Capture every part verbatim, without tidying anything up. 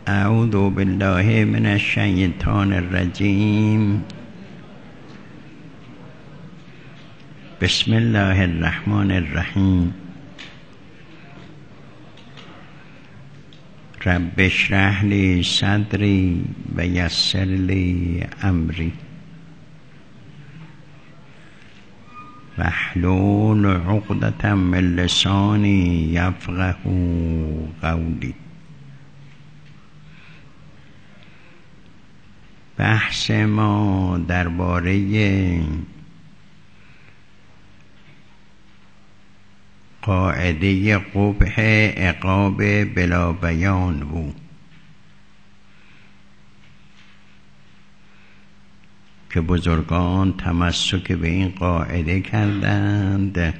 اعوذ بالله من الشیطان الرجیم. بسم الله الرحمن الرحیم. رب اشرح لی صدری و یسر لی امری واحلل عقدة من لسانی یفقهوا قولی. بحث ما درباره قاعده قبح عقاب بلا بیان بود که بزرگان تمسک به این قاعده کردند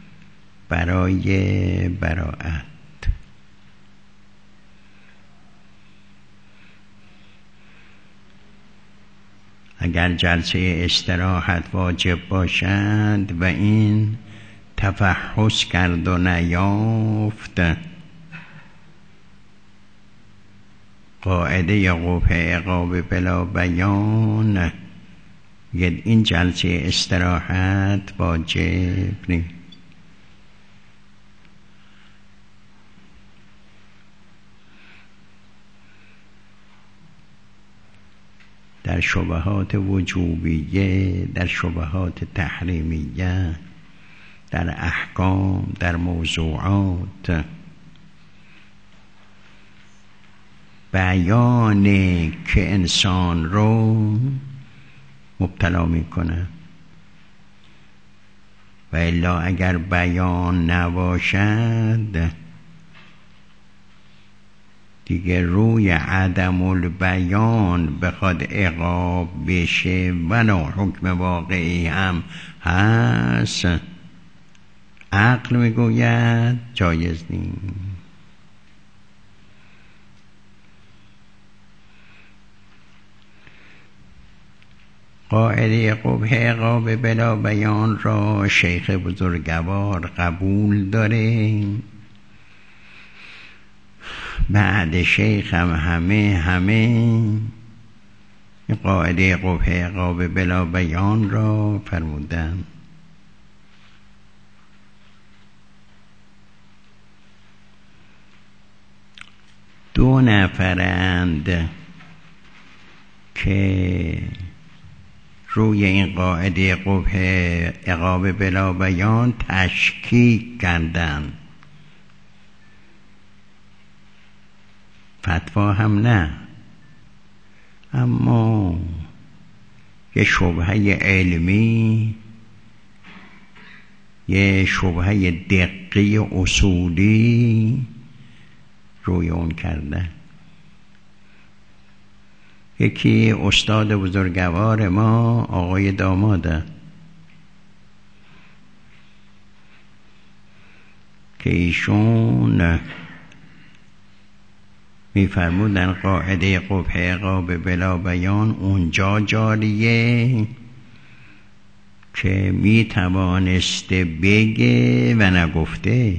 برای براءت. اگر جلسه استراحت واجب باشد و این تفحص کرد و نیافت، قاعده قبح عقاب بلا بیان، این جلسه استراحت واجب نیست. در شبهات وجوبیه، در شبهات تحریمیه، در احکام، در موضوعات، بیانی که انسان رو مبتلا میکنه و الا اگر بیان نباشد دیگه روی عدم البیان بخواد عقاب بشه ولا حکم واقعی هم هست، عقل میگوید جایز نیست. قاعده قبح عقاب بلا بیان را شیخ بزرگوار قبول داره. بعد شیخ هم همه همه قاعده قبح عقاب بلا بیان را فرمودن. دو نفرند که روی این قاعده قبح عقاب بلا بیان تشکیک کردن، فتوا هم نه، اما یه شبهه علمی، یه شبهه دقیق اصولی روی اون کرده. یکی استاد بزرگوار ما آقای داماده که ایشون میفرمودن قاعده قبح عقاب بلا بیان اونجا جاریه که میتوانسته بگه و نگفته،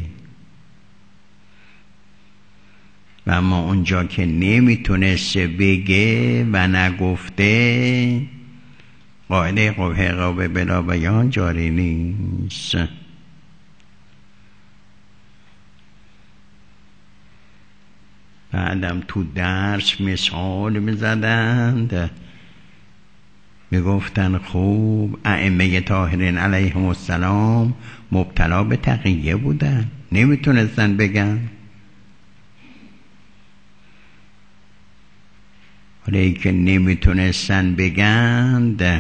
و اما اونجا که نمیتونسته بگه و نگفته قاعده قبح عقاب بلا بیان جاری نیست. بعدم تو درس مثال میزدند، میگفتن خوب ائمه طاهرین علیهم السلام مبتلا به تقیه بودن، نمیتونستن بگن، ولی که نمیتونستن بگند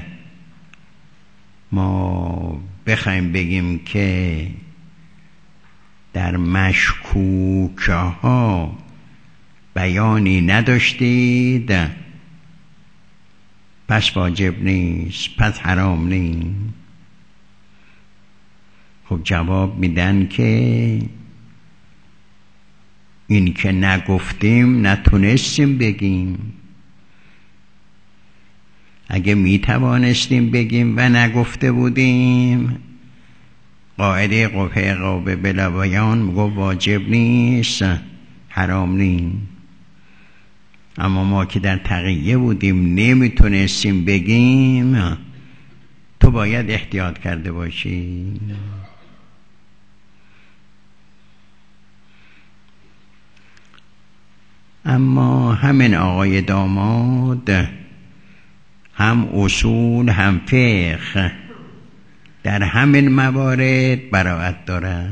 ما بخوایم بگیم که در مشکوکه ها بیانی نداشتید پس واجب نیست، پس حرام نیست. خب جواب میدن که این که نگفتیم نتونستیم بگیم، اگه میتوانستیم بگیم و نگفته بودیم قاعده قبح عقاب بلا بیان میگه واجب نیست، حرام نیست. اما ما که در تقیه بودیم نمیتونستیم بگیم، تو باید احتیاط کرده باشی. اما همین آقای داماد هم اصول هم فقه در همین موارد براعت داره.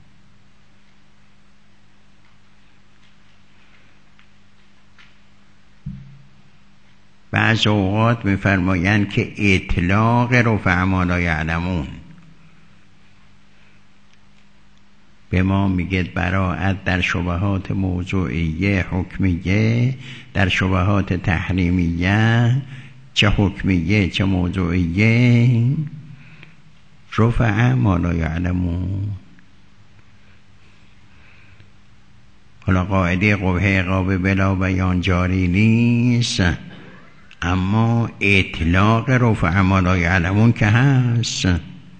بعض اوقات می‌فرمایند که اطلاق رفع ما لا یعلمون به ما میگه براعت در شبهات موضوعیه حکمیه، در شبهات تحریمیه چه حکمیه چه موضوعیه رفع ما لا یعلمون. حالا قاعده قبح عقاب بلا بیان جاری نیست، اما اطلاق رفع ما لا یعلمون که هست.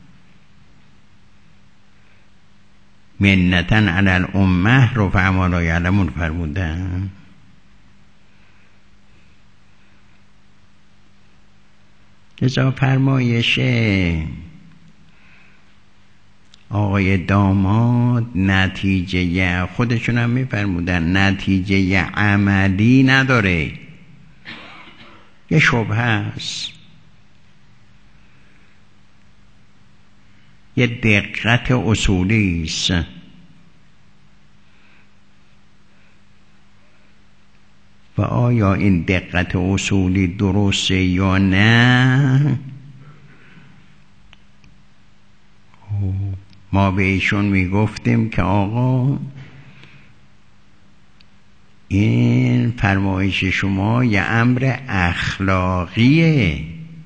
منتا علی الامه رفع ما لا یعلمون فرمودن. لذا فرمایش آقای داماد نتیجه خودشون هم میفرمودن نتیجه عملی نداره، یه شبهه است، یه دقت اصولی است. و آیا این دقت اصولی درسته یا نه؟ ما به ایشون میگفتیم که آقا این فرمایش شما یه امر اخلاقیه،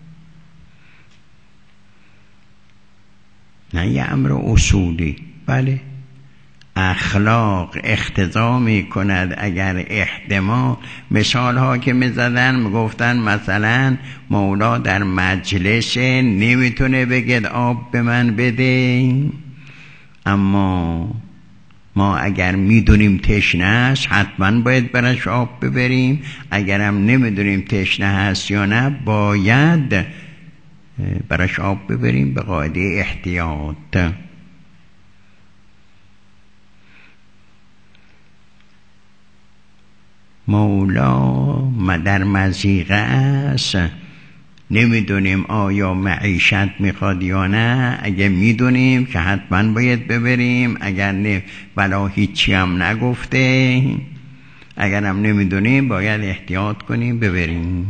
نه یه امر اصولی. بله اخلاق اقتضا می کند اگر احتمال، مثال ها که می زدن می گفتن مثلا مولا در مجلس نمیتونه بگید آب به من بده، اما ما اگر میدونیم تشنه است حتما باید برش آب ببریم، اگرم نمیدونیم تشنه هست یا نه باید برش آب ببریم به قاعده احتیاط. مولا در مضیقه است، نمیدونیم آیا معیشت میخواد یا نه، اگه میدونیم که حتما باید ببریم، اگر نه بلا هیچی هم نگفته، اگر هم نمیدونیم باید احتیاط کنیم ببریم.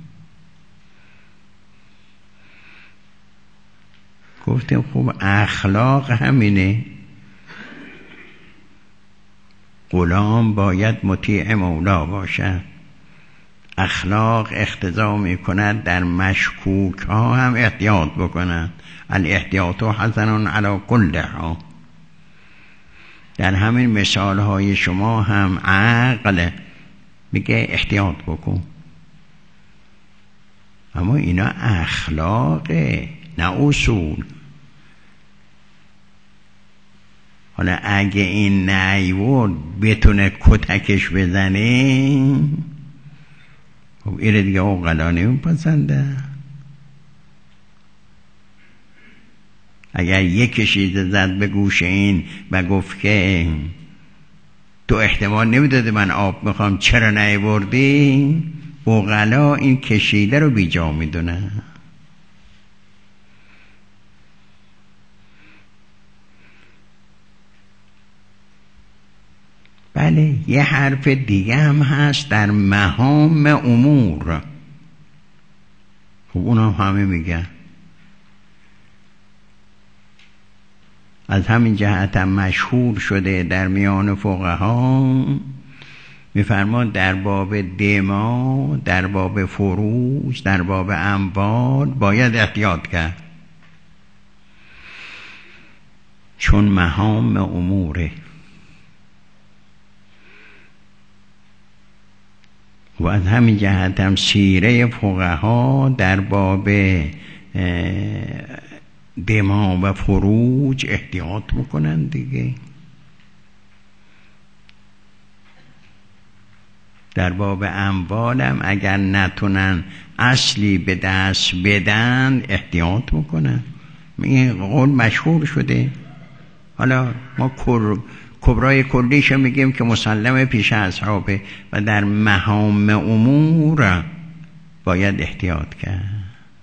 گفتیم خوب اخلاق همینه، غلام باید مطیع مولا باشد. اخلاق اقتضا می کند در مشکوک ها هم احتیاط بکنند. الاحتیاط حسن علی کل ها. در همین مثال های شما هم عقل میگه احتیاط بکن، اما اینا اخلاقه نه اصول. حالا اگه این نیورد بتونه کتکش بزنه، خب ایره دیگه اوقلا نمیپسنده. اگر یک کشیده زد به گوش این و گفت که تو احتمال نمیداده من آب میخوام چرا نیوردی، اوقلا این کشیده رو بی جا میدونه. بله یه حرف دیگه هم هست در مهام امور، خب اونا همه میگن. از همین جهت هم مشهور شده در میان فقها، میفرمان در باب دما، در باب فروج، در باب اموال باید احتیاط کرد، چون مهام اموره. و از همین جهت هم سیره فقها در باب دما و فروج احتیاط میکنن دیگه. در باب اموالم اگر نتونن اصلی به دست بدن احتیاط میکنن. این قول مشهور شده. حالا ما کبرای کلیش میگیم که مسلم پیش اصحابه و در مهام امور باید احتیاط کرد.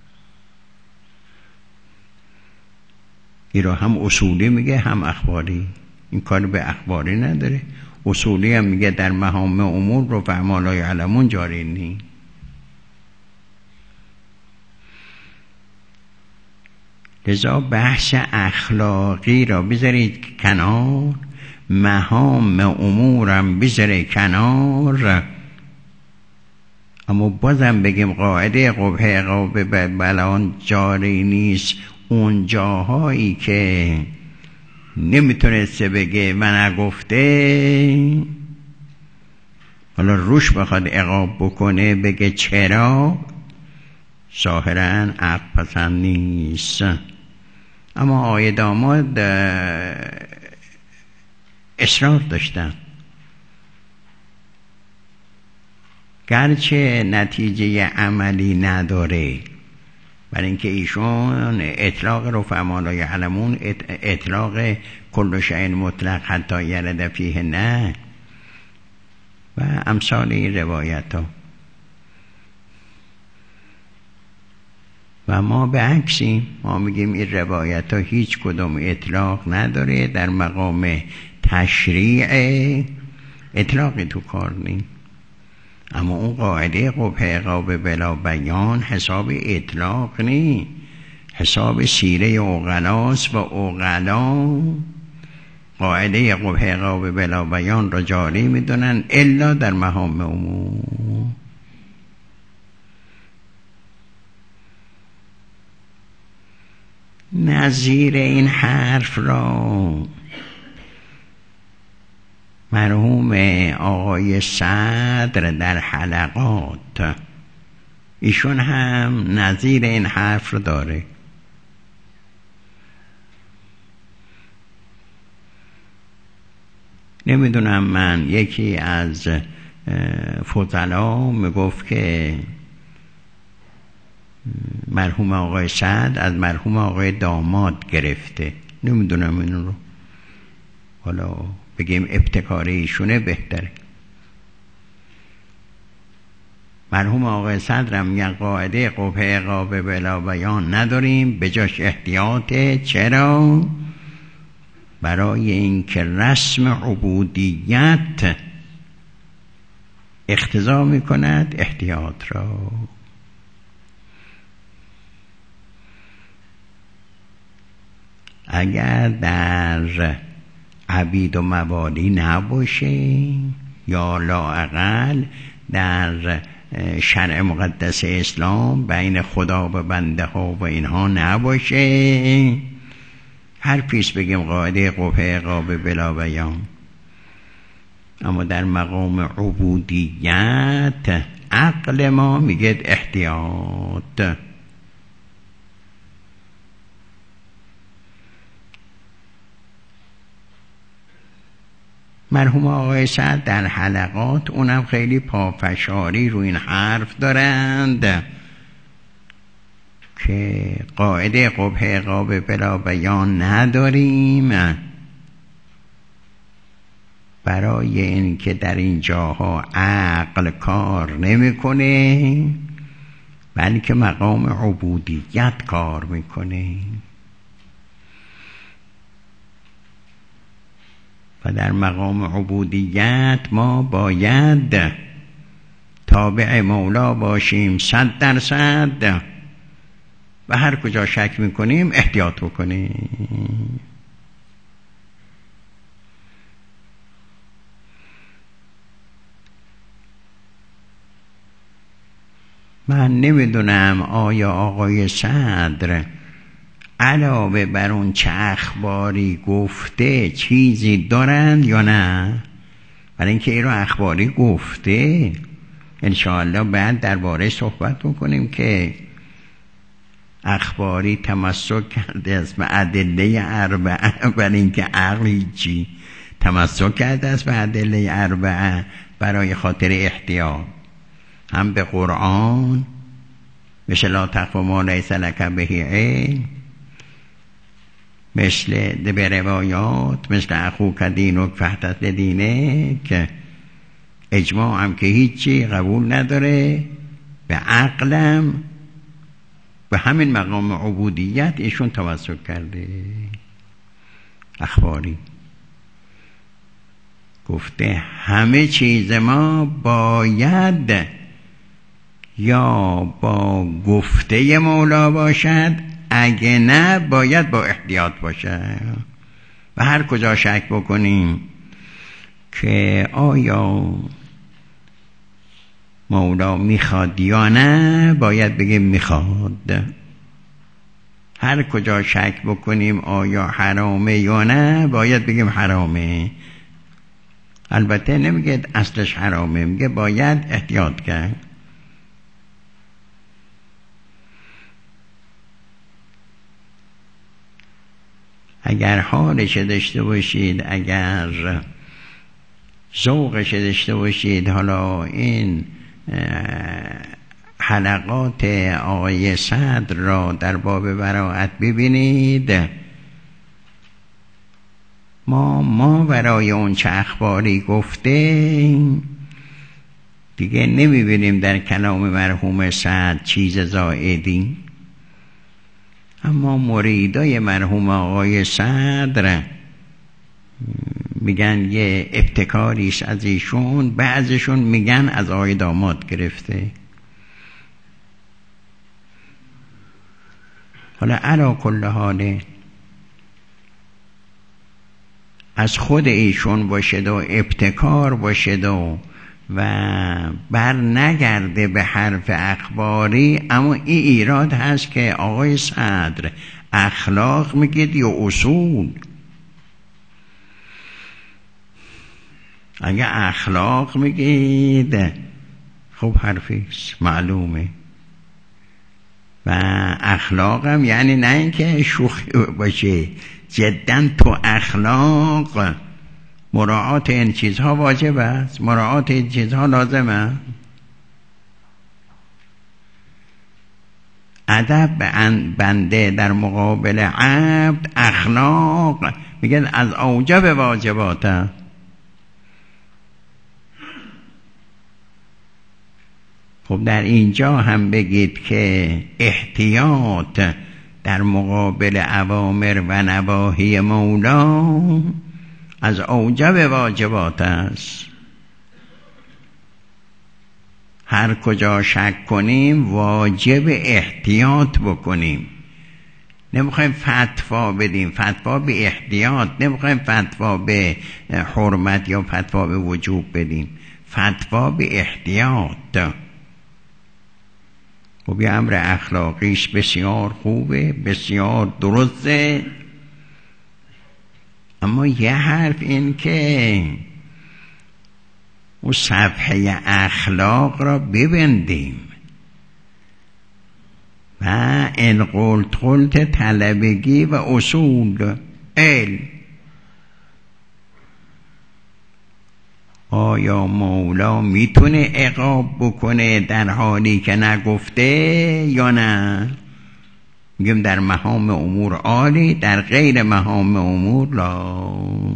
این رو هم اصولی میگه هم اخباری. این کار به اخباری نداره. اصولی هم میگه در مهام امور رو فما لا یعلمون جاری نی. لذا بحث اخلاقی را بذارید کنار، مهام امورم بذارید کنار، اما بازم بگیم قاعده قبح عقاب بلان جاری نیست. اون جاهایی که نمیتونسته بگه و نگفته، حالا روش بخواد عقاب بکنه بگه چرا، ظاهراً عقل پسند نیست. اما آقای داماد اصرار داشتن، گرچه نتیجه عملی نداره، برای اینکه ایشون اطلاق رو فما لا یعلمون، اطلاق کل شیء مطلق حتی یرد فیه نه و امثال این روایت ها. و ما به عکسیم، ما میگیم این روایت ها هیچ کدوم اطلاق نداره، در مقام تشریع اطلاقی تو کار نیست. اما اون قاعده قبح عقاب بلا بیان حساب اطلاق نی، حساب سیره عقلاست و عقلا قاعده قبح عقاب بلا بیان را جاری میدونن الا در مهام امور. نظیر این حرف را مرحوم آقای صدر در حلقات، ایشون هم نظیر این حرف رو داره. نمیدونم، من یکی از فضلا میگفت که مرحوم آقای صدر از مرحوم آقای داماد گرفته. نمیدونم این رو، حالا بگیم ابتکاری ایشونه بهتره. مرحوم آقای صدر هم میگن قاعده قبح عقاب بلا بیان نداریم، به جاش احتیاطه. چرا؟ برای اینکه رسم عبودیت اقتضا میکند احتیاط را. اگر در عبید و موالی نباشه، یا لااقل در شرع مقدس اسلام بین خدا و بنده ها و اینها نباشه، هر پیش بگیم قاعده قبح عقاب بلا بیان. اما در مقام عبودیت عقل ما میگه احتیاط. مرحوم آقای سعد در حلقات اونم خیلی پافشاری رو این حرف دارند که قاعده قبح عقاب بلا بیان نداریم، برای این که در این جاها عقل کار نمیکنه، بلکه مقام عبودیت کار میکنه. و در مقام عبودیت ما باید تابع مولا باشیم صد درصد، و هر کجا شک میکنیم احتیاط بکنیم. من نمیدونم آیا آقای صدر علاوه بر اون چه اخباری گفته چیزی دارند یا نه، برای اینکه این رو اخباری گفته انشاءالله بعد درباره صحبت بکنیم که اخباری تمسک کرده است به ادله اربعه، برای اینکه عقل چی تمسک کرده است به ادله اربعه، برای خاطر احتیاط، هم به قرآن مثل لا تقف ما لیس لک به علم، مثل به روایات مثل اخوک دینک فاحتس بدینک، اجماع هم که هیچی قبول نداره، به عقلم به همین مقام عبودیت ایشون توسل کرده. اخباری گفته همه چیز ما باید یا با گفته مولا باشد، اگه نه باید با احتیاط باشد. و هر کجا شک بکنیم که آیا مولا میخواد یا نه، باید بگیم میخواد. هر کجا شک بکنیم آیا حرامه یا نه، باید بگیم حرامه. البته نمیگه اصلش حرامه، میگه باید احتیاط کرد. اگر حالش داشته باشید، اگر ذوقش داشته باشید، حالا این حلقات آقای صدر را در باب براءت ببینید، ما ما برای اون چه اخباری گفته دیگه نمیبینیم در کلام مرحوم صدر چیز زائدی. اما مریدای مرحوم آقای صدر میگن یه ابتکاریش از ایشون، بعضشون میگن از آقای داماد گرفته. حالا علا کل حاله از خود ایشون باشد و ابتکار باشد و و بر نگرده به حرف اخباری، اما این ایراد هست که آقای صدر اخلاق میگید یا اصول؟ اگه اخلاق میگید خب حرفیست معلومه، و اخلاقم یعنی نه اینکه شوخی باشه، جداً تو اخلاق مراعات این چیزها واجب است، مراعات این چیزها لازم است. ادب بنده در مقابل عبد، اخلاق میگن از اوجب واجبات است. خب در اینجا هم بگید که احتیاط در مقابل اوامر و نواهی مولا از اوجب واجبات است. هر کجا شک کنیم واجب احتیاط بکنیم. نمیخوایم فتوا بدیم، فتوا به احتیاط، نمیخوایم فتوا به حرمت یا فتوا به وجوب بدیم، فتوا به احتیاط. و یه امر اخلاقیش بسیار خوبه، بسیار درسته، اما یه حرف این که اون صفحه اخلاق را ببندیم و این قلت قلت طلبگی و اصول علم. آیا مولا میتونه عقاب بکنه در حالی که نگفته یا نه؟ میگم در مهام امور عالی، در غیر مهام امور لا.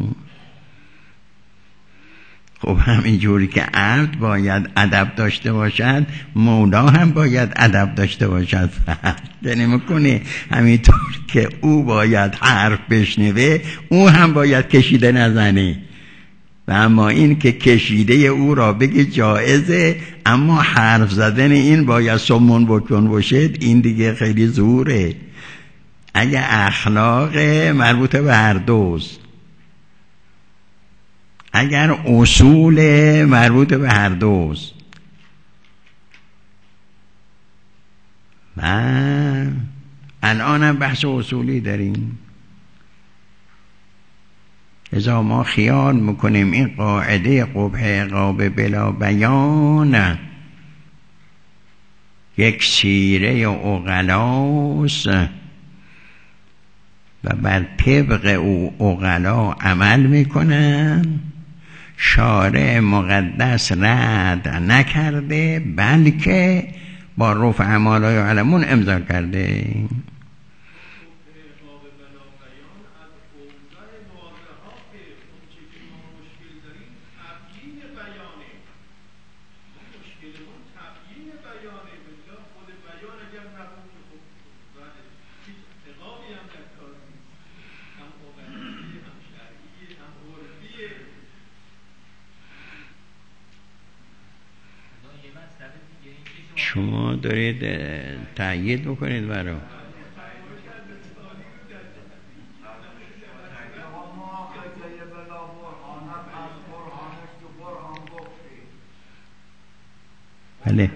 خب همین جوری که عبد باید ادب داشته باشد، مولا هم باید ادب داشته باشد. یعنی میکنه همینطور که او باید حرف بشنوه، او هم باید کشیده نزنه. و اما این که کشیده او را بگه جایزه، اما حرف زدن این باید سمون بکن باشد، این دیگه خیلی زوره. اگه اخلاق مربوط به هر دوست، اگر اصول مربوط به هر دوست، و الان هم بحث اصولی داریم. ازا ما خیال میکنیم این قاعده قبح عقاب بلا بیان یک سیره عقلاست و بر طبق او عقلا عمل میکنن، شارع مقدس رد نکرده، بلکه با رفع ما لا یعلمون امضا کرده. شما دارید تأیید بکنید برای بله.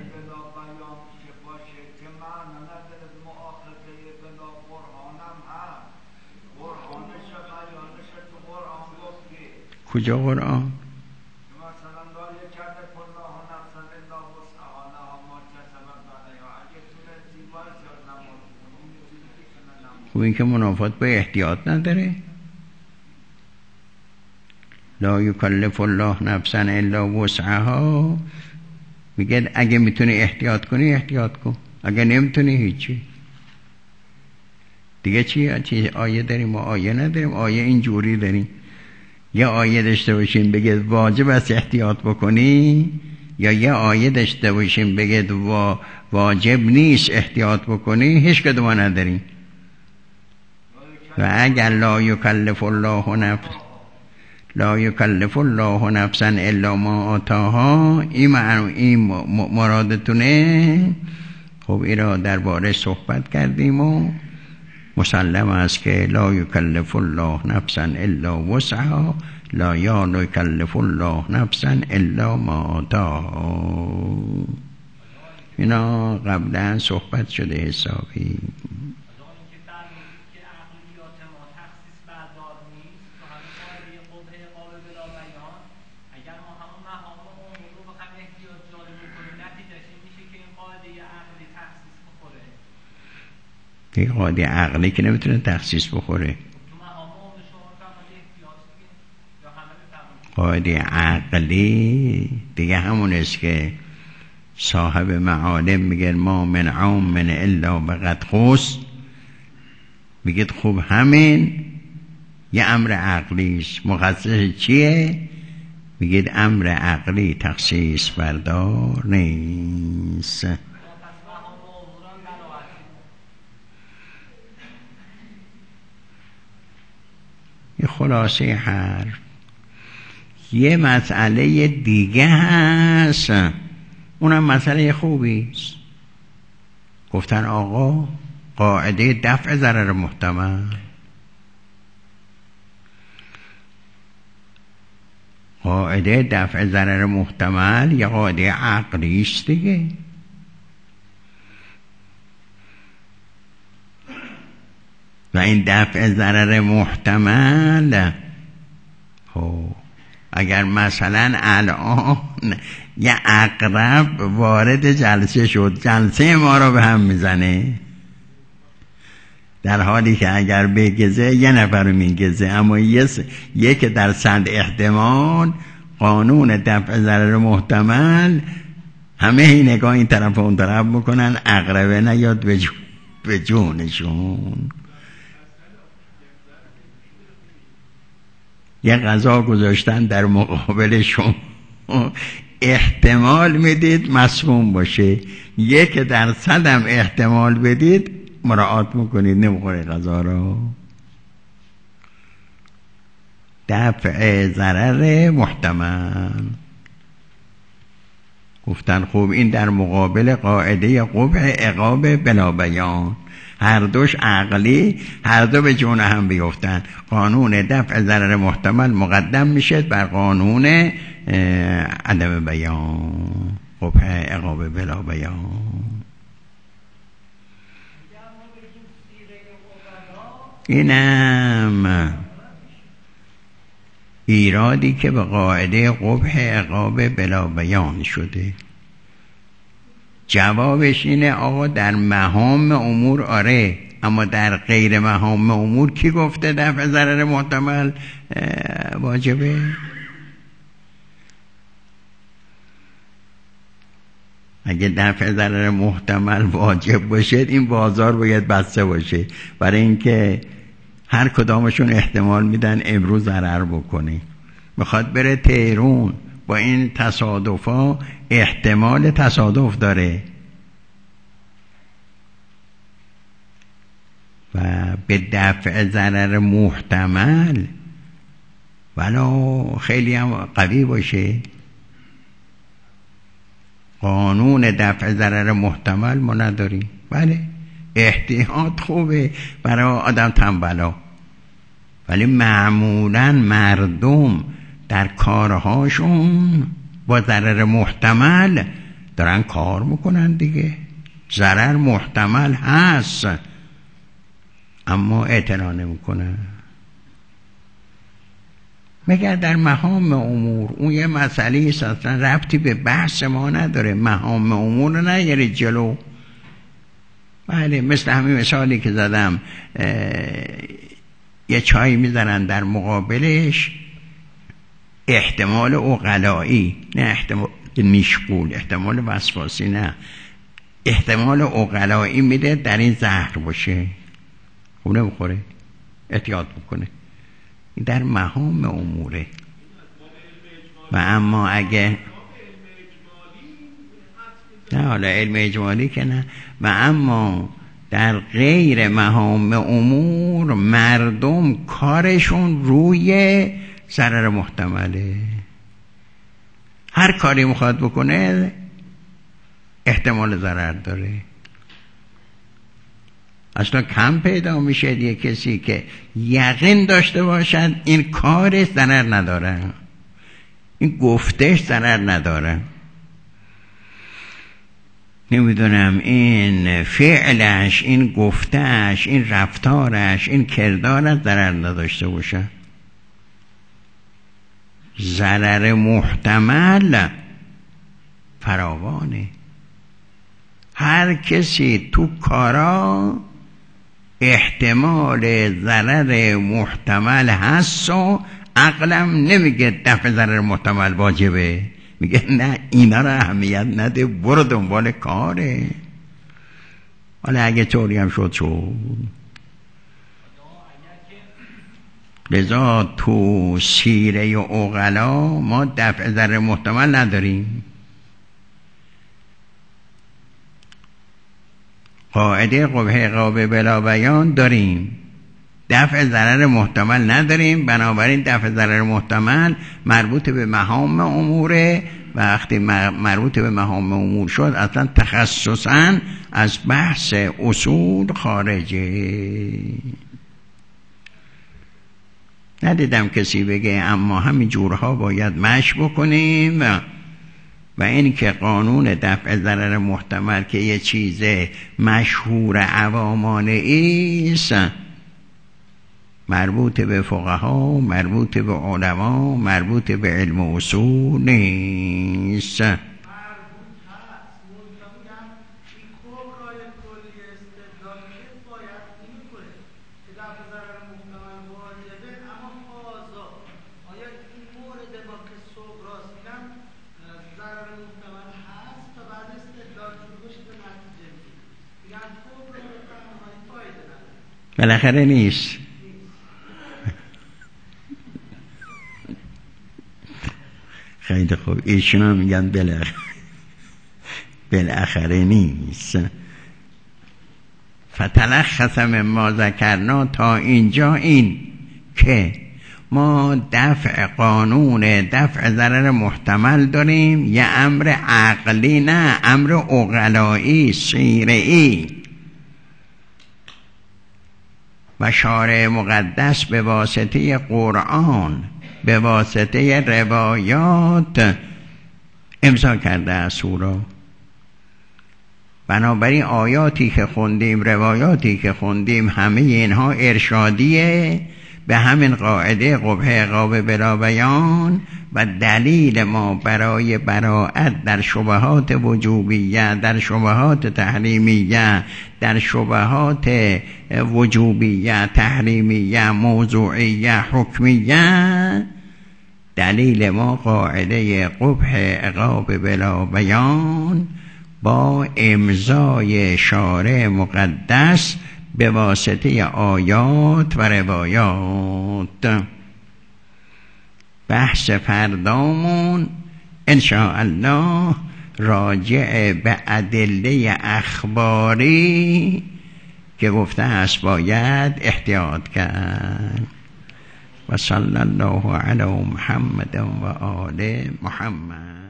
کجا قرآن؟ خب این که منافات با احتیاط نداره. لا یکلف الله نفسا الا وسعها، میگه اگه میتونی احتیاط کنی احتیاط کن، اگه نمیتونی هیچی دیگه. چی چی آیه داریم؟ ما آیه نداریم. آیه اینجوری داریم، یه آیه داشته باشیم بگه واجب است احتیاط بکنی، یا یه آیه داشته باشیم بگه واجب نیست احتیاط بکنی. هیچ کدوم نداریم. و اگر لا یکلف الله نفس لا یکلف الله نفسا الا ما آتاها، این این مرادتونه. خب این را درباره صحبت کردیم و مسلم است که لا یکلف الله نفسا الا وسعها، لا یکلف الله نفسا الا ما آتاها. اینا قبلا صحبت شده حسابی. یک قاعده عقلی که نمیتونه تخصیص بخوره. قاعده عقلی دیگه همون است که صاحب معالم میگه ما من عام من الا بقد خص. میگه خب همین یه امر عقلی است. مخصص چیه؟ میگه امر عقلی تخصیص بردار نیست. یه خلاصه حرف. یه مسئله دیگه هست، اونم مسئله خوبی است. گفتن آقا قاعده دفع ضرر محتمل، قاعده دفع ضرر محتمل یه قاعده عقلی است دیگه. و این دفع ضرر محتمل، خب اگر مثلا الان یه عقرب وارد جلسه شد، جلسه ما رو به هم میزنه، در حالی که اگر بگزه یه نفر رو میگزه، اما یک در صد احتمال قانون دفع ضرر محتمل همه این نگاه این طرف و اون طرف بکنن، عقربه نیاد به جون به جونشون. یه غذا گذاشتن در مقابل شما، احتمال میدید مسموم باشه، یک درصد هم احتمال بدید مراعات میکنید نمیخوره غذا رو. دفع ضرر محتمل. گفتن خوب این در مقابل قاعده قبح عقاب بلا بیان، هر دوش عقلی، هر دو به جون هم بیفتن. قانون دفع ضرر محتمل مقدم میشه بر قانون عدم بیان، قبح عقاب بلا بیان. اینم ایرادی که به قاعده قبح عقاب بلا بیان شده. جوابش اینه آقا در مهام امور آره، اما در غیر مهام امور کی گفته دفع ضرر محتمل واجبه؟ اگه دفع ضرر محتمل واجب باشه این بازار باید بسته باشه، برای اینکه هر کدامشون احتمال میدن امروز ضرر بکنه. میخواد بره تهران، با این تصادفا احتمال تصادف داره و به دفع ضرر محتمل ولو خیلی هم قوی باشه، قانون دفع ضرر محتمل ما نداریم. بله احتیاط خوبه برای آدم تنبلا، ولی معمولا مردم در کارهاشون با ضرر محتمل دارن کار میکنن دیگه. ضرر محتمل هست اما اعتنا نمیکنن. مگر در مهام امور، اون یه مسئله است اصلا ربطی به بحث ما نداره، مهام امور رو نگیرید جلو. بله مثل همین مثالی که زدم، یه چای میزنن در مقابلش احتمال عقلایی، نه احتمال میشغول، احتمال وسواسی نه، احتمال عقلایی میده در این زهر باشه، خونه بخوره، احتیاط بکنه. در مهام اموره. و اما اگه نه حالا علم اجمالی که نه، و اما در غیر مهام امور مردم کارشون روی ضرر محتمله. هر کاری میخواد بکنه احتمال ضرر داره. اصلا کم پیدا میشه یه کسی که یقین داشته باشد این کارش ضرر نداره، این گفتش ضرر نداره، نمیدونم این فعلش، این گفتش، این رفتارش، این کردارش ضرر نداشته باشه. ضرر محتمل فراوانه. هر کسی تو کارا احتمال ضرر محتمل هست و عقلم نمیگه دفع ضرر محتمل واجبه، میگه نه اینا رو اهمیت نده، برو دنبال کاره. حالا اگه طوری هم شد شد. لذا تو سیره و عقلا ما دفع ضرر محتمل نداریم. قاعده قبح عقاب بلا بیان داریم، دفع ضرر محتمل نداریم. بنابراین دفع ضرر محتمل مربوط به مهام اموره. وقتی مربوط به مهام امور شد اصلا تخصصاً از بحث اصول خارجه. ندیدم کسی بگه اما همین جورها باید مشی بکنیم. و این که قانون دفع ضرر محتمل که یه چیز مشهور عوامانه ایست، مربوط به فقها، مربوط به علما، مربوط به علم و اصول نیست. بالاخره نیست. خیلی خوب، ایشون هم میگن بالاخره بالاخره نیست. فتلخص مما ذکرنا تا اینجا این که ما دفع قانون دفع ضرر محتمل داریم، یه امر عقلی نه، امر عقلایی شرعی. و شارع مقدس به واسطه قرآن، به واسطه روایات امضا کرده است او را. بنابراین آیاتی که خوندیم، روایاتی که خوندیم، همه اینها ارشادیه به همین قاعده قبح عقاب بلا بیان. و دلیل ما برای براءت در شبهات وجوبیه، در شبهات تحریمیه، در شبهات وجوبیه، تحریمیه، موضوعیه، حکمیه، دلیل ما قاعده قبح عقاب بلا بیان با امضای شارع مقدس به واسطه آیات و روایات. بحث فردامون انشاءالله راجع به ادله اخباری که گفته است باید احتیاط کرد. و صلی الله علی محمد و آل محمد.